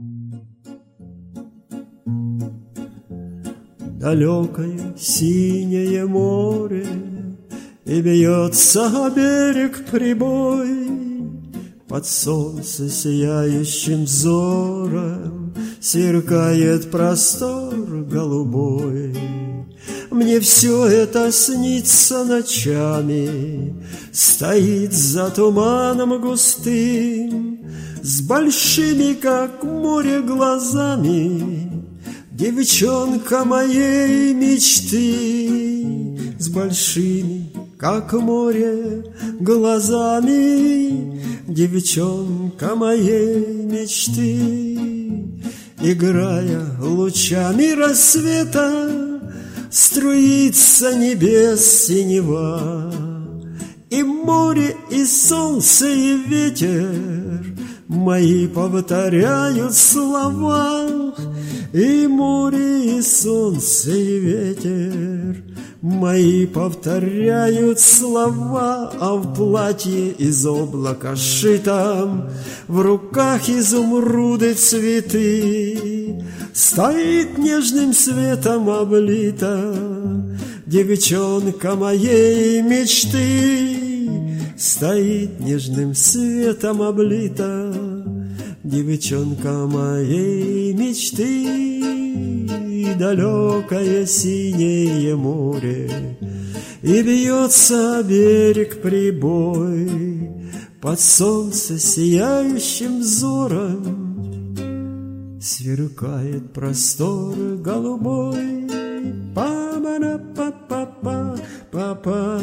Далекое синее море, и бьется о берег прибой. Под солнце сияющим взором сверкает простор голубой. Мне все это снится ночами, стоит за туманом густым, с большими, как море, глазами девчонка моей мечты. С большими, как море, глазами девчонка моей мечты. Играя лучами рассвета, струится небес синева, и море, и солнце, и ветер мои повторяют слова. И море, и солнце, и ветер мои повторяют слова. А в платье из облака сшитом, в руках изумруды цветы, стоит нежным светом облита девчонка моей мечты. Стоит нежным светом облита девчонка моей мечты. Далекое синее море, и бьется о берег прибой. Под солнце сияющим взором сверкает простор голубой. Па-ба-ра-па-па-па, па-па,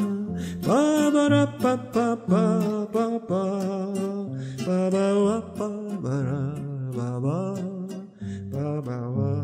па-ба-ра-па-па-па, па-па, па-ба-ра-па-ба-ра, па-ба, па-ба-ра.